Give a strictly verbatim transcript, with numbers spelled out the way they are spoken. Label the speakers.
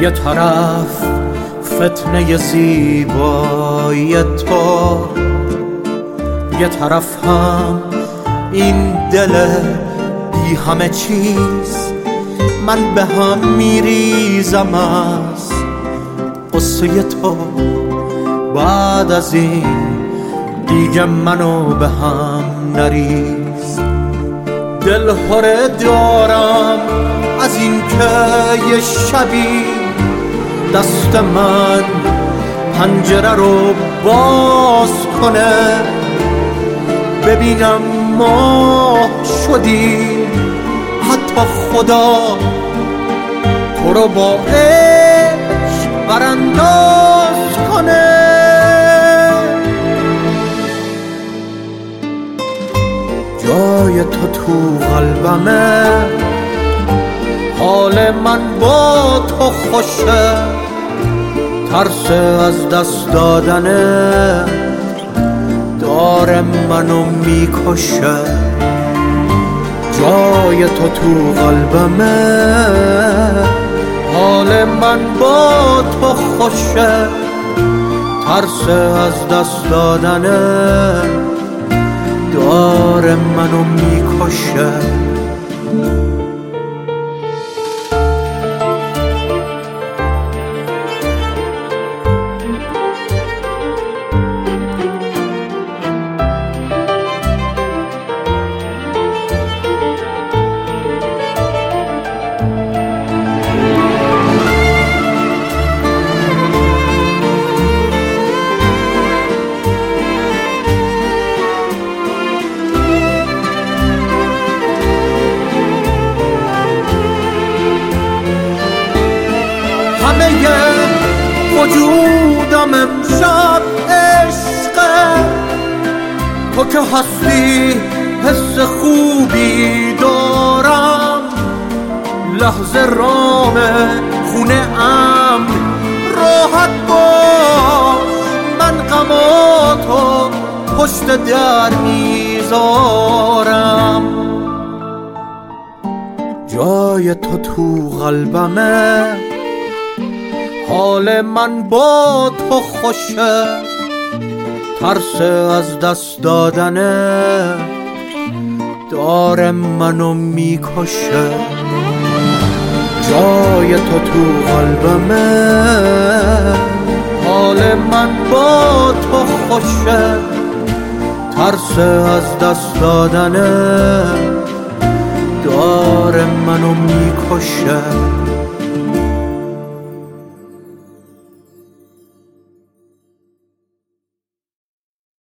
Speaker 1: یه طرف فتنه زیبایی تو، یه طرف هم این دل بی همه چیز. من به هم میریزم از قصه تو، بعد از این دیگه منو به هم نریز. دل هره دارم از این که یه شبی دست من پنجره رو باز کنه، ببینم ما شدیم، حتی خدا تو رو با عشق برانداز کنه. جای تو تو قلبمه، حال من با تو خوشه، ترس از دست دادنه داره منو میکشه. جای تو تو قلبمه، حال من با تو خوشه، ترس از دست دادنه داره منو میکشه. وجودم امشب عشقه، تو که هستی حس خوبی دارم، لحظه رام خونه ام راحت باش، من غماتو پشت در میذارم. جای تو تو قلبمه، حال من با تو خوشه، ترس از دست دادنه داره منو میکشه. جای تو تو قلبمه، حال من با تو خوشه، ترس از دست دادنه داره منو میکشه.